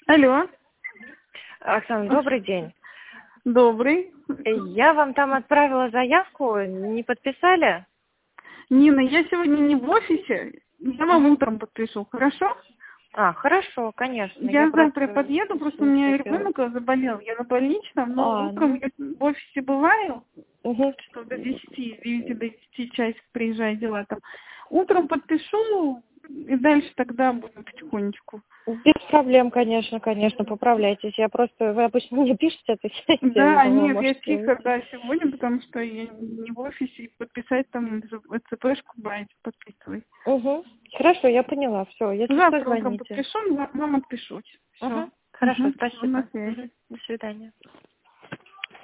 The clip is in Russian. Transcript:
Алло, Оксана, добрый день. добрый. Я вам там отправила заявку, не подписали? Нина, я сегодня не в офисе, я вам Мгм. утром подпишу, хорошо? Хорошо, конечно. Я завтра просто подъеду, просто у не меня успела. ребенок заболел, я на больничном, но утром Ну, я в офисе бываю, мгм. что до 10, 9 до 10 часик приезжаю, дела там. Утром подпишу, и дальше тогда будем потихонечку. Без проблем, конечно, поправляйтесь. Вы обычно мне пишете, отвечаете, я Да, думала, нет, я может, тихо, да, сегодня, потому что я не в офисе, и подписать там ЦПшку брать, подписывать. Угу. Хорошо, я поняла. Все, если что, Завтра утром звоните. подпишу, вам отпишусь. Все. Хорошо, Все, на спасибо. связи. До свидания.